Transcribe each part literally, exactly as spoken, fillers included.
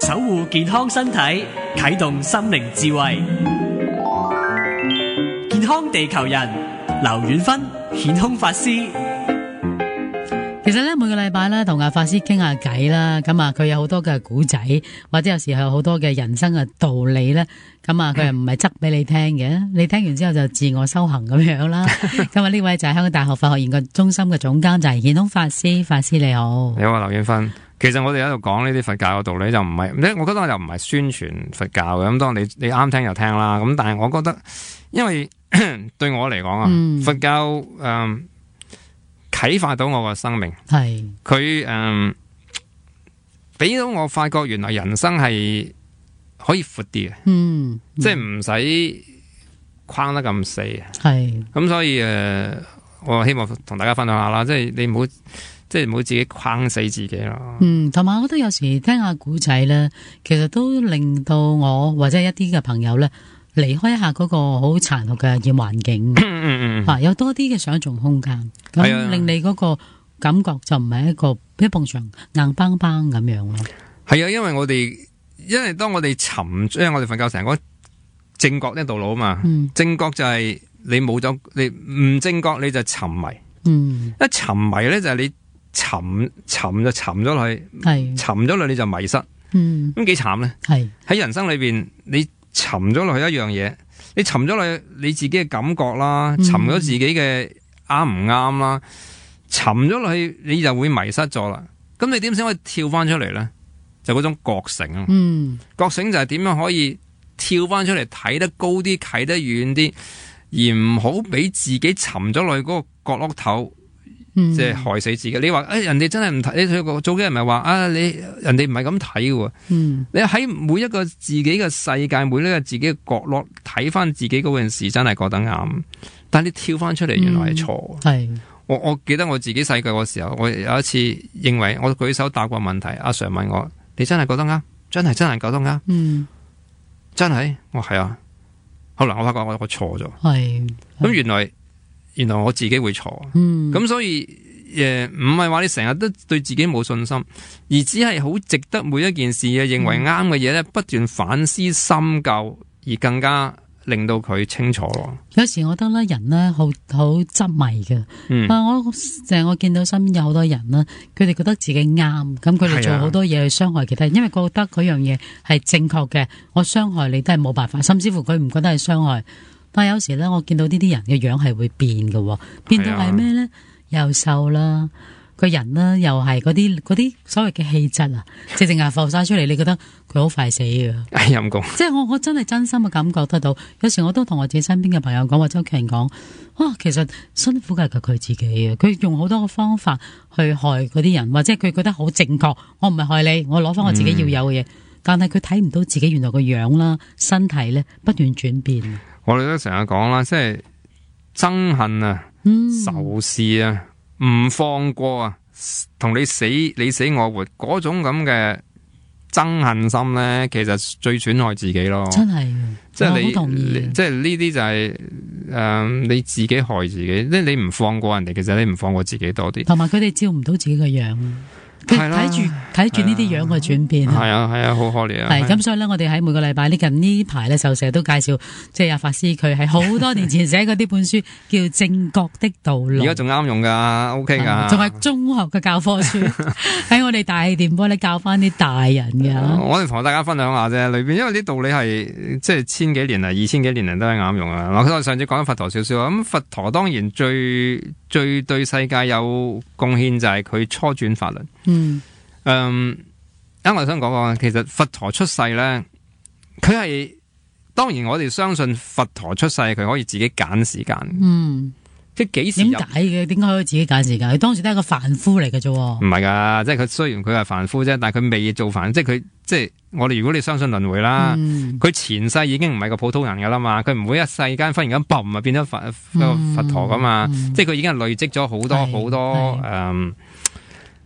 守護健康身體，啟動心靈智慧。健康地球人，劉遠芬，顯空法師。 其實咧，每個禮拜咧同阿法師傾下偈啦，咁啊佢有好多嘅古仔，或者有時有好多嘅人生嘅道理咧，咁啊佢又唔係執俾你聽嘅，你聽完之後就自我修行咁樣啦。咁啊呢位就係香港大學佛學研究中心嘅總監，就係顯空法師。法師你好。 你好啊，劉遠芬。其實我哋喺度講呢啲佛教嘅道理就唔係，我覺得我又唔係宣傳佛教嘅，咁當然你你啱聽就聽啦。咁但係我覺得，因為對我嚟講啊，嗯、佛教誒。呃啟發到我個生命，係佢誒，俾到我發覺原來人生係可以闊啲嘅，嗯，即係唔使框得咁死，係咁所以誒、呃，我希望同大家分享下啦，即係你唔好，即係唔好自己框死自己咯。 嗯，同埋我覺得有時聽下古仔咧，其實都令到我或者一啲嘅朋友咧。離開一下嗰個好殘酷嘅環境，啊，有多啲嘅想象空間，咁令你嗰個感覺就唔係一個一埲牆硬邦邦咁樣咯。 係啊，因為我哋因為當我哋沉，因為我哋佛教成個正覺呢道路啊嘛，嗯、正覺就係你冇咗，你唔正覺你就沉迷，嗯、一沉迷咧就係你沉沉就沉咗落去，係沉咗落去你就迷失，咁幾慘咧。係喺人生裏邊你。沉咗落去一樣嘢，你沉咗落去你自己嘅感覺啦，沉咗自己嘅啱唔啱啦，沉咗落去你就會迷失咗啦。咁你點先可以跳翻出嚟咧？就嗰種覺醒啊！嗯，覺醒就係點樣可以跳翻出嚟，睇得高啲，睇得遠啲，而唔好俾自己沉咗落去嗰個角落頭。即係害死自己。你話誒、哎，人哋真係唔睇，你佢早幾日咪話啊，你人哋唔係咁睇嘅。嗯，你喺每一個自己嘅世界，每一個自己嘅角落睇翻自己嗰件事，真係覺得啱。但係你跳翻出嚟，原來係錯。係、嗯、我我記得我自己細個嗰時候，我有一次認為我舉手答過問題，阿 Sir 問我：你真係覺得啱？真係真係覺得啱？嗯，真係我係啊。後來我發覺我我錯咗。係咁原來。原來我自己會錯，咁、嗯、所以誒唔係話你成日都對自己冇信心，而只係好值得每一件事嘅認為啱嘅嘢咧，不斷反思深究，而更加令到佢清楚咯。 有時我覺得咧，人咧好好執迷嘅，嗯、但我成日我見到身邊有好多人啦，佢哋覺得自己啱，咁佢哋做好多嘢去傷害其他人，因為覺得嗰樣嘢係正確嘅，我傷害你都係冇辦法，甚至乎佢唔覺得係傷害。但係有時咧，我見到呢啲人嘅樣係會變嘅，變到係咩咧？又瘦啦，個人咧又係嗰啲嗰啲所謂嘅氣質啊，直情係浮晒出嚟，你覺得佢好快死嘅。 哎陰公， 即係我我真係真心嘅感覺得到。有時我都同我自己身邊嘅朋友講，或者屋企人講，啊，其實辛苦嘅係佢自己啊，佢用好多嘅方法去害嗰啲人，或者佢覺得好正確，我唔係害你，我攞翻我自己要有嘅嘢，嗯、但係佢睇唔到自己原來個樣啦，身體咧不斷轉變。 我哋都成日講啦，即係憎恨啊、嗯、仇視啊、唔放過啊，同你死你死我活嗰種咁嘅憎恨心咧，其實最損害自己咯。真係，即係你，同意即係呢啲就係、是、誒、呃、你自己害自己，即係你唔放過人哋，其實你唔放過自己多啲。 同埋佢哋照唔到自己嘅樣。佢睇住睇住呢啲樣去轉變， 係啊係啊，好可憐啊！ 係咁，所以咧，我哋喺每個禮拜呢近呢排咧，就成日都介紹，即係阿法師佢喺好多年前寫嗰啲本書，叫《正覺的道路》。而家仲啱用噶 ，OK 噶， 仲係中學嘅教科書，喺我哋大氣電波咧教翻啲大人嘅、啊。 我哋同大家分享下啫，裏邊因為啲道理係即係千幾年嚟，二千幾年嚟都係啱用啊。嗱，我上次講咗佛陀少少啊，咁佛陀當然最最對世界有貢獻就係佢初轉法輪。嗯，嗯，啱我想講講，其實佛陀出世咧，佢係當然我哋相信佛陀出世，佢可以自己揀時間。嗯，即係幾時？點解嘅？點解可以自己揀時間？佢當時都係一個凡夫嚟嘅啫。唔係噶，即係佢雖然佢係凡夫啫，但係佢未做凡，即係佢即係我哋如果你相信輪迴啦，佢、嗯、前世已經唔係個普通人噶啦嘛，佢唔會一世間忽然間嘣啊變咗佛個、嗯、佛陀噶嘛，嗯、即係佢已經係累積咗好多好多誒。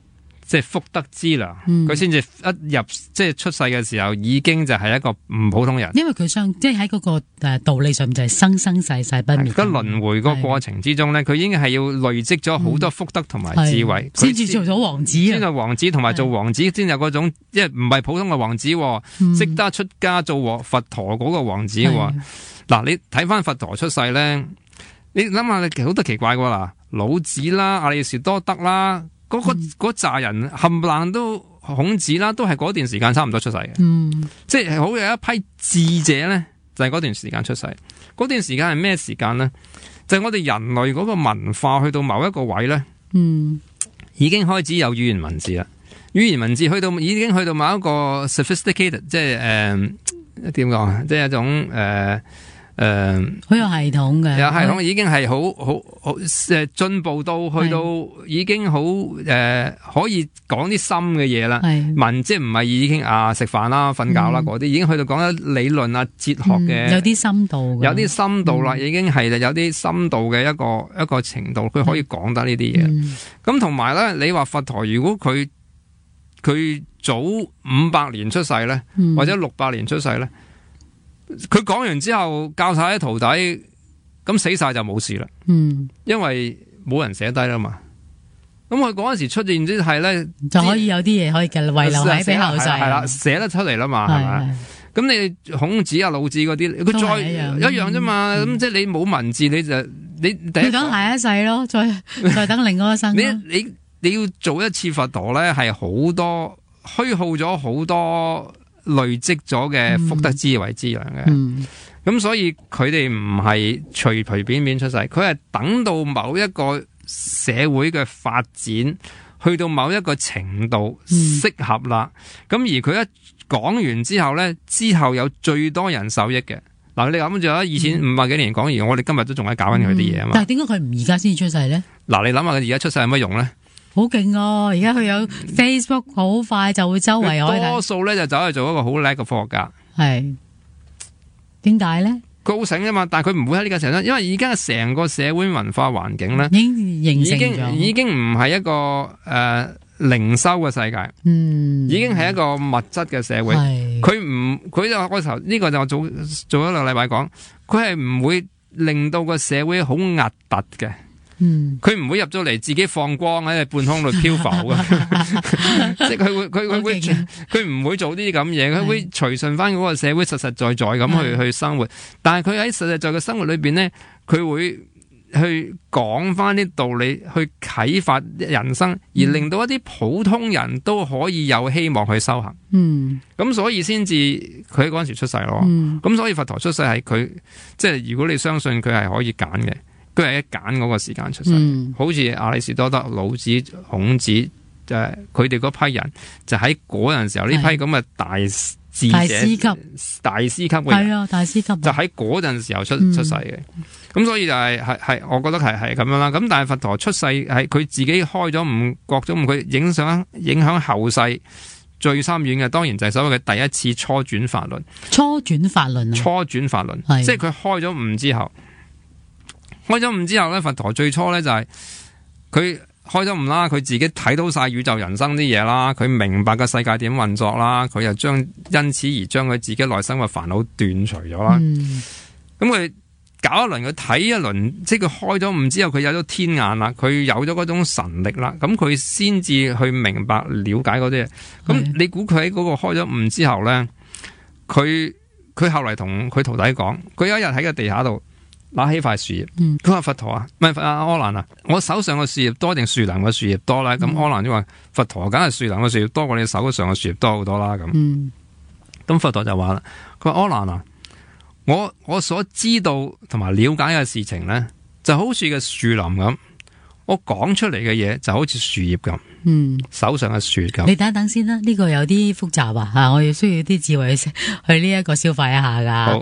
即係福德之良，佢先至一入即係出世嘅時候已經就係一個唔普通人。 因為佢想即係喺嗰個誒道理上面就係生生世世不滅。 個輪迴個過程之中咧，佢已經係要累積咗好多福德同埋智慧， 先至做咗王子。 先係王子，同埋做王子先有嗰種，即係唔係普通嘅王子，識得出家做佛陀嗰個王子。嗱，你睇翻佛陀出世咧，你諗下，你好多奇怪噶啦，老子啦、亞里士多德啦，嗰、那個嗰扎、嗯、人冚唪唥都孔子啦，都係嗰段時間差唔多出世嘅。嗯，即係好有一批智者咧，就係、是、嗰段時間出世。嗰段時間係咩時間咧？就係、是、我哋人類嗰個文化去到某一個位咧，嗯，已經開始有語言文字啦。語言文字去到已經去到某一個 sophisticated， 即係誒點講啊？即係一種誒。呃誒， 好、呃、有系統嘅， 有系統已經係好好好誒，進步到去到已經好誒、呃，可以講啲深嘅嘢啦。文即係唔係已經啊食飯啦、瞓覺啦嗰啲，已經去到講啲理論啊、哲學嘅、嗯， 有啲深度， 有啲深度啦，嗯、已經係有啲深度嘅一個一個程度，佢可以講得呢啲嘢。咁同埋咧，你話佛陀如果佢佢早五百年出世咧，嗯、或者六百年出世咧？佢講完之後教晒啲徒弟，咁死晒就冇事啦。嗯，因為冇人寫低啦嘛。咁佢嗰陣時出現之係咧， 就可以有啲嘢可以嘅遺留喺俾後世。係啦， 寫得出嚟啦嘛，係咪？咁你孔子啊、老子嗰啲，佢再一樣啫嘛。咁、嗯、即係你冇文字，你就你第一等下一世咯，再再等另外一生。 你你你要做一次佛陀咧，係好多虛耗咗好多。累積咗嘅福德智慧資糧嘅，咁、嗯嗯、所以佢哋唔係隨隨便便出世，佢係等到某一個社會嘅發展去到某一個程度適合啦，咁、嗯、而佢一講完之後咧，之後有最多人受益嘅。嗱，你諗住啊，以前五百幾年講完，我哋今日都仲喺搞緊佢啲嘢啊嘛。 但係點解佢唔而家先出世咧？嗱， 你諗下佢而家出世有乜用咧？ 好勁哦！而家佢有 Facebook，好快就會周圍可以睇。多數咧就走去做一個好叻嘅科學家。係點解咧？ 佢好醒啊嘛，但係佢唔會喺呢個時候，因為而家成個社會文化環境咧， 已經形成咗， 已經已經唔係一個誒、呃、靈修嘅世界，嗯，已經係一個物質嘅社會。佢唔佢就嗰時候呢個就我早做咗兩個禮拜講，佢係唔會令到個社會好壓突嘅。嗯，佢唔會入咗嚟自己放光喺半空度漂浮嘅，即係佢會佢佢會佢唔會做啲咁嘢，佢會隨順翻嗰個社會實實在在咁去去生活。但係佢喺實實在在嘅生活裏邊咧，佢會去講翻啲道理，去啟發人生，而令到一啲普通人都可以有希望去修行。嗯，咁所以先至佢嗰陣時出世咯。咁、嗯、所以佛陀出世係佢，即係如果你相信佢係可以揀嘅。佢係一揀嗰個時間出世，嗯、好似亞里士多德、老子、孔子，就係佢哋嗰批人，就喺嗰陣時候呢批咁嘅大智者、大師級、大師級嘅人，係啊，大師級，就喺嗰陣時候出、嗯、出世嘅。咁所以就係係係，我覺得係係咁樣啦。咁但係佛陀出世係佢自己開咗悟，覺咗悟，佢影響影響後世最深遠嘅，當然就係所謂嘅第一次初轉法輪。 初轉法輪啊！初轉法輪，即係佢開咗悟之後。開咗悟之後咧，佛陀最初咧就係佢開咗悟啦，佢自己睇到晒宇宙人生啲嘢啦，佢明白個世界點運作啦，佢又將因此而將佢自己內心嘅煩惱斷除咗啦。咁佢、嗯、搞一輪，佢睇一輪，即係佢開咗悟之後，佢有咗天眼啦，佢有咗嗰種神力啦，咁佢先至去明白了解嗰啲嘢。咁是你估佢喺嗰個開咗悟之後咧，佢佢後嚟同佢徒弟講，佢有一日喺個地下度。拿起塊樹葉，佢話、嗯、佛陀啊，唔係阿柯蘭啊，我手上嘅樹葉多定樹林嘅樹葉多咧？咁、嗯、柯蘭就話佛陀梗係樹林嘅樹葉多過你手上嘅樹葉多好多啦。咁，咁、嗯、佛陀就話啦，佢話柯蘭啊，我我所知道同埋了解嘅事情咧，就好似嘅樹林咁，我講出嚟嘅嘢就好似樹葉咁，嗯，手上嘅樹咁。你等一等先啦，呢、這個有啲複雜啊，吓，我要需要啲智慧去呢一個消化一下噶。好。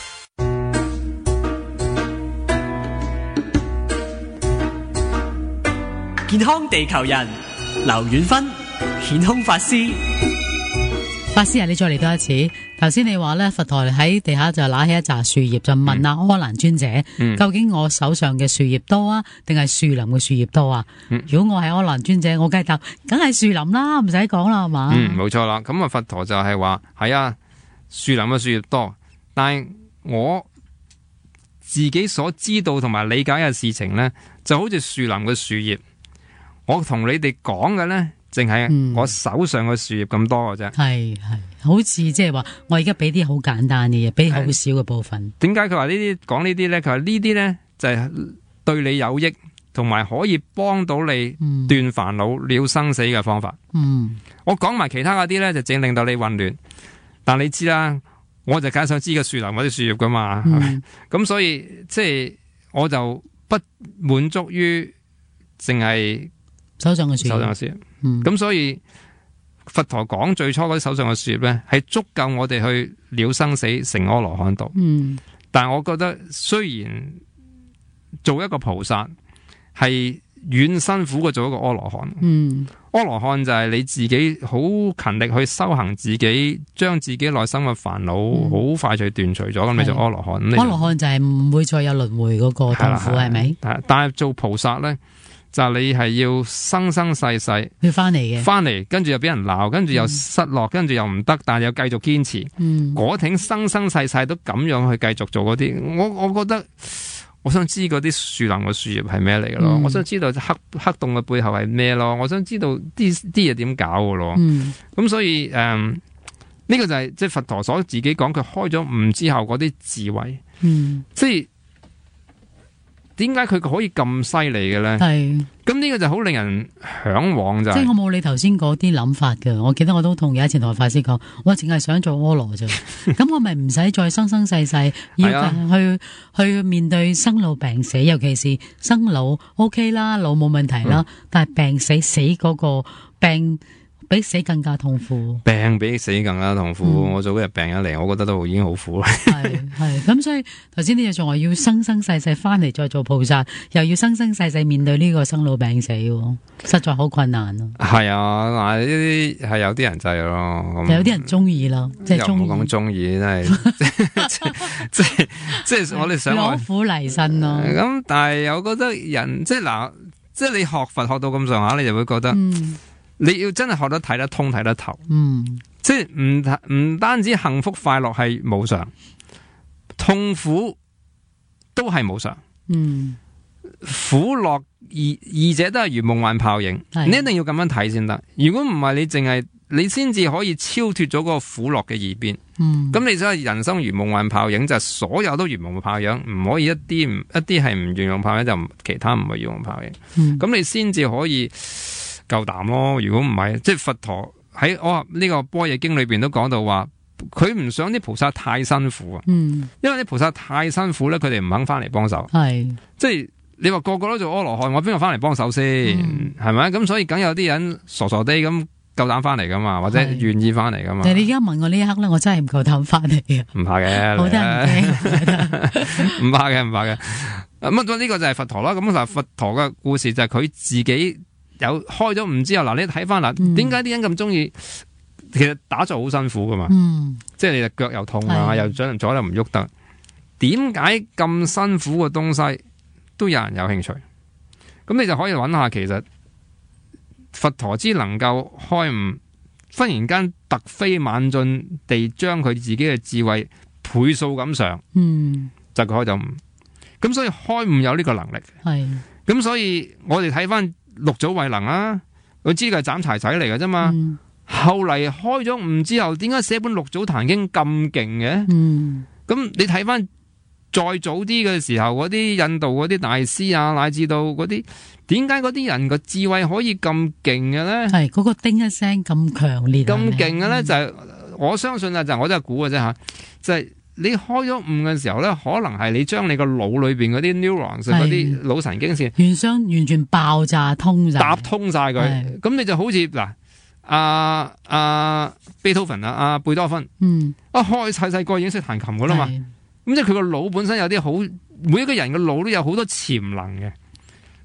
健康地球人劉遠芬顯空法師， 法師啊，你再嚟多一次。頭先你話咧，佛陀喺地下就揦起一紮樹葉，就問阿阿難尊者、嗯，究竟我手上嘅樹葉多啊，定係樹林嘅樹葉多啊？嗯、如果我係阿難尊者，我梗係答，梗係樹林啦，唔使講啦，係嘛？ 嗯，冇錯啦。咁啊，佛陀就係話，係啊，樹林嘅樹葉多，但係我自己所知道同埋理解嘅事情咧，就好似樹林嘅樹葉，我同你哋講嘅咧。淨係我手上嘅樹葉咁多嘅啫，係、 嗯、係，好似即係話我而家俾啲好簡單嘅嘢，俾好少嘅部分。 點解佢話呢啲講呢啲咧？佢話呢啲咧就係、是、對你有益，同埋可以幫到你斷煩惱、了生死嘅方法。嗯，我講埋其他嗰啲咧，就正令到你混亂。但你知啦，我就梗想知個樹林或者樹葉噶嘛，係咪？咁所以即係我就不滿足於淨係手上嘅樹葉， 手上嘅樹葉。咁、嗯、所以佛陀講最初嗰啲手上嘅樹葉咧，係足夠我哋去了生死成阿羅漢道。嗯，但係我覺得雖然做一個菩薩係遠辛苦過做一個阿羅漢。嗯，阿羅漢就係你自己好勤力去修行自己，將自己內心嘅煩惱好快脆斷除咗，咁、嗯、你就阿羅漢。 阿羅漢就係唔會再有輪迴嗰個痛苦，係咪？ 但係做菩薩咧，就你係要生生世世要翻嚟嘅， 翻嚟跟住又俾人鬧，跟住又失落，跟、嗯、住又唔得，但係又繼續堅持。嗯，嗰挺生生世世都咁樣去繼續做嗰啲，我我覺得我想知嗰啲樹林嘅樹葉係咩嚟嘅咯，我想知道黑黑洞嘅背後係咩咯，我想知道啲啲嘢點搞嘅咯。嗯，咁所以誒呢、嗯這個就係即係佛陀所自己講，佢開咗悟之後嗰啲智慧。嗯，即係。點解佢可以咁犀利嘅咧？係咁呢個就好令人向往就係。 即係我冇你頭先嗰啲諗法嘅，我記得我都同有一次同法師講，我淨係想做阿羅啫。咁我咪唔使再生生世世要去去面對生老病死，尤其是生老 OK 啦，老冇問題啦，嗯、但係病死死嗰個病。比死更加痛苦， 病比死更加痛苦。嗯、我早日病咗嚟，我覺得都已經好苦啦。 係係咁，所以頭先你仲話要生生世世翻嚟再做菩薩，又要生生世世面對呢個生老病死，實在好困難咯。 係啊，嗱呢啲係有啲人制咯， 有啲人中意咯，即係中意。又唔好講中意，真係即係即係我哋想攞苦嚟辛咯。 咁但係又覺得人即係嗱，即係你學佛學到咁上下，你就會覺得。嗯你要真係學得睇得通睇得透，嗯，即係唔唔單止幸福快樂係無常，痛苦都係無常，嗯，苦樂二二者都係如夢幻泡影，你一定要咁樣睇先得。如果唔係，你淨係你先至可以超脫咗嗰個苦樂嘅二邊，嗯，咁你真係人生如夢幻泡影，就係、所有都如夢幻泡影，唔可以一啲唔一啲係唔如夢泡影，就其他唔係如夢泡影，嗯，咁你先至可以。夠膽咯！如果唔係，即係佛陀喺我呢個般若經裏邊都講到話，佢唔想啲菩薩太辛苦啊。嗯，因為啲菩薩太辛苦咧，佢哋唔肯翻嚟幫手。係，即係你話個個都做阿羅漢，我邊個翻嚟幫手先？係咪？咁所以梗有啲人傻傻地咁夠膽翻嚟噶嘛，或者願意翻嚟噶嘛。但係你而家問我呢一刻咧，我真係唔夠膽翻嚟嘅。唔怕嘅，好得唔怕嘅，唔怕嘅。咁啊，呢個就係佛陀啦。咁嗱，佛陀嘅故事就係佢自己。有開咗悟之後，嗱你睇翻嗱，點解啲人咁中意？其實打坐好辛苦噶嘛，嗯、即係你隻腳又痛啊，又左左又唔喐得。點解咁辛苦嘅東西都有人有興趣？咁你就可以揾下，其實佛陀之能夠開悟，忽然間突飛猛進地將佢自己嘅智慧倍數咁上，嗯、就佢開咗悟。咁所以開悟有呢個能力，係咁所以我哋睇翻。六祖慧能啊，佢知佢係斬柴仔嚟嘅啫嘛。嗯、後嚟開咗悟之後，點解寫本六祖壇經咁勁嘅？咁、嗯、你睇翻再早啲嘅時候，嗰啲印度嗰啲大師啊，乃至到嗰啲，點解嗰啲人個智慧可以咁勁嘅咧？係嗰、嗰個叮一聲咁強烈，咁勁嘅咧，就係、是、我相信啊，就我都係估嘅啫吓，就係、是。你開咗悟嘅時候咧，可能係你將你個腦裏邊嗰啲 neurons 嗰啲腦神經線完相完全爆炸通晒，搭通晒佢。咁你就好似嗱，阿阿貝多芬啊，阿貝多芬，嗯，一開細細個已經識彈琴噶啦嘛。咁即係佢個腦本身有啲好，每一個人嘅腦都有好多潛能嘅。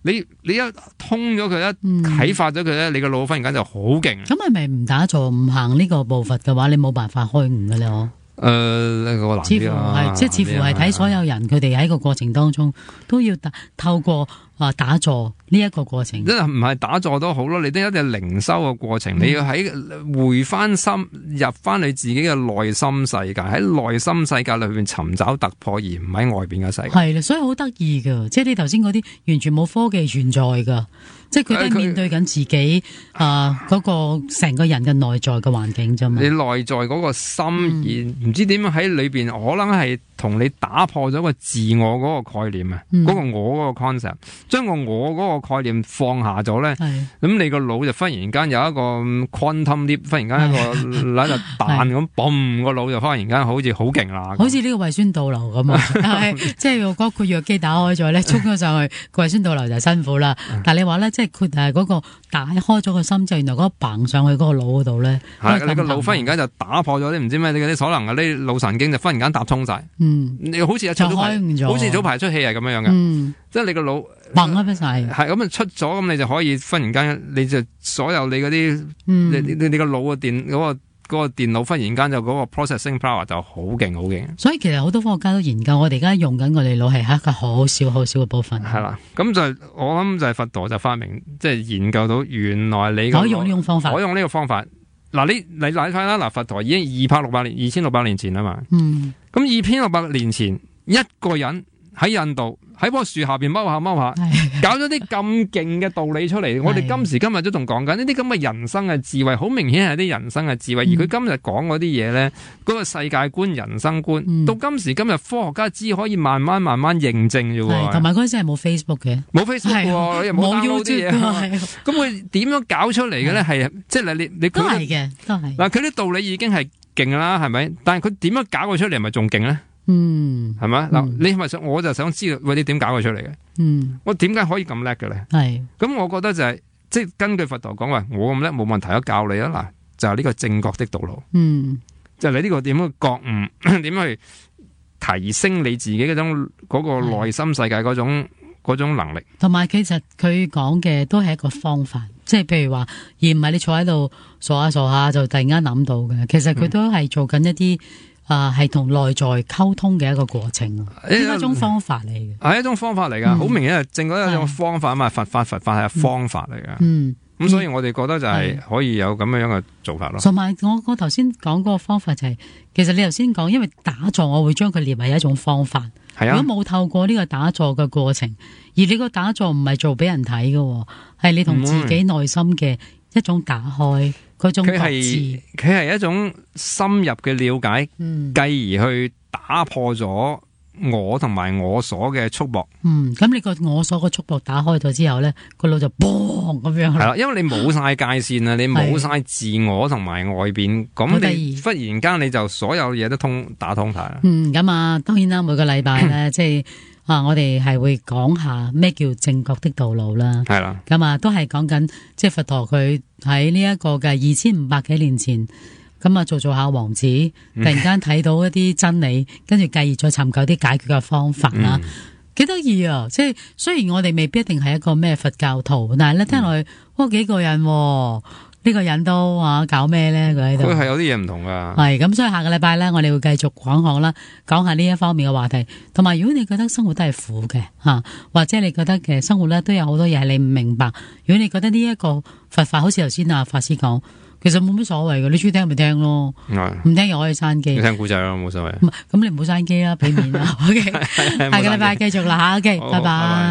你你一通咗佢，一啟發咗佢咧，你個腦忽然間就好勁。 咁係咪唔打坐唔行呢個步伐嘅話，你冇辦法開悟嘅咧？我誒，呢個難啲啦。 似乎係，即係似乎係睇所有人佢哋喺個過程當中都要透過啊打坐呢一個過程。 即係唔係打坐都好咯，你都有一啲靈修嘅過程，嗯、你要喺回翻心入翻你自己嘅內心世界，喺內心世界裏邊尋找突破，而唔喺外邊嘅世界。係啦， 所以好得意噶，即係你頭先嗰啲完全冇科技存在噶。即係佢都係面對緊自己啊嗰個成個人嘅內在嘅環境啫嘛。你內在嗰個心而唔知點樣喺裏邊，可能係同你打破咗個自我嗰個概念啊，嗰、嗯、個我嗰個 concept， 將個我嗰個概念放下咗咧，咁你個腦就忽然間有一個 quantum leap， 忽然間一個喺度彈咁，嘣個腦就忽然間好似好勁啦， 好似呢個胃酸倒流咁啊！即係嗰個藥機打開咗咧，衝咗上去個胃酸倒流就辛苦啦。但係你話咧，即係佢誒嗰個打開咗個心之後，原來嗰個嘭上去嗰個腦嗰度咧， 係你個腦忽然間就打破咗啲唔知咩啲可能啊啲腦神經就忽然間搭通晒。嗯，你好似早排好似早排出戲係咁樣樣嘅，嗯、即係你個腦嘭一晒， 係咁啊出咗，咁你就可以忽然間你就所有你嗰啲、嗯，你你你個腦嘅電嗰、嗰個嗰、嗰個電腦忽然間就嗰個 processing power 就好勁好勁。 所以其實好多科學家都研究，我哋而家用緊我哋腦係一個好少好少嘅部分。 係啦，咁就我諗就係佛陀就發明，即係研究到原來你可以用呢種方法， 可以用呢個方法。嗱，你你睇翻啦，嗱，佛陀已經二百六百年、二千六百年前啊嘛。嗯。咁二千六百年前，一個人喺印度喺棵樹下邊踎下踎下，搞咗啲咁勁嘅道理出嚟。我哋今時今日都仲講緊呢啲咁嘅人生嘅智慧，好明顯係啲人生嘅智慧。嗯、而佢今日講嗰啲嘢咧，嗰、嗰個世界觀、人生觀，嗯、到今時今日科學家只可以慢慢慢慢認證啫喎。 同埋嗰陣時係冇 Facebook 嘅， 冇 Facebook 喎，又冇 download 啲嘢。咁佢點樣搞出嚟嘅咧？係即係你你都係嘅，都係。嗱， 佢啲道理已經係勁啦，係咪？但係佢點樣搞佢出嚟，係咪仲勁咧？嗯，係咪？嗱、嗯，你係咪想？我就想知道，喂，你點搞佢出嚟嘅？嗯，我點解可以咁叻嘅咧？係，咁我覺得就係、是，即係根據佛陀講話，我咁叻冇問題，我教你啊！嗱，就係、是、呢個正確的道路。嗯，就係、是、你呢個點樣覺悟，點樣去提升你自己嗰種嗰、那個內心世界嗰種嗰種能力。同埋， 其實佢講嘅都係一個方法，即係譬如話，而唔係你坐喺度傻下傻下就突然間諗到嘅。其實佢都係做緊一啲。啊，係同內在溝通嘅一個過程，係一種方法嚟嘅， 係一種方法嚟噶，好、嗯、明顯係正嗰一種方法啊嘛，佛法佛法係方法嚟噶，嗯，咁所以我哋覺得就係可以有咁樣樣嘅做法咯。 同埋我我頭先講嗰個方法就係、是，其實你頭先講，因為打坐我會將佢列為一種方法，係啊，如果冇透過呢個打坐嘅過程，而你個打坐唔係做俾人睇嘅，係你同自己內心嘅一種打開。佢係佢係一種深入嘅了解，嗯、繼而去打破咗我同埋我所嘅束縛。 嗯，咁你個我所個束縛打開咗之後咧，個腦就嘣咁樣。係啦，因為你冇晒界線啊，你冇晒自我同埋外邊，咁你忽然間你就所有嘢都通打通晒啦。 嗯，咁啊，當然啦，每個禮拜咧，即係。啊！我哋係會講下咩叫正確的道路啦，係啦，咁啊都係講緊即係佛陀佢喺呢一個嘅二千五百幾年前，咁啊做做下王子，突然間睇到一啲真理，跟住繼而再尋求啲解決嘅方法啦，幾得意啊！即係雖然我哋未必一定係一個咩佛教徒，但係咧聽落去，哇幾個人喎。呢個人都話搞咩咧？佢喺度， 佢係有啲嘢唔同噶。 係咁，所以下個禮拜咧，我哋會繼續講講啦，講下呢一方面嘅話題。同埋，如果你覺得生活都係苦嘅吓，或者你覺得嘅生活咧都有好多嘢係你唔明白，如果你覺得呢一個佛法，好似頭先阿法師講，其實冇乜所謂嘅，你中意聽咪聽咯，唔聽又可以閂機。 你聽古仔咯，冇所謂。 咁你唔好閂機啦，俾面啦。OK，下個禮拜繼續啦吓，OK，拜拜。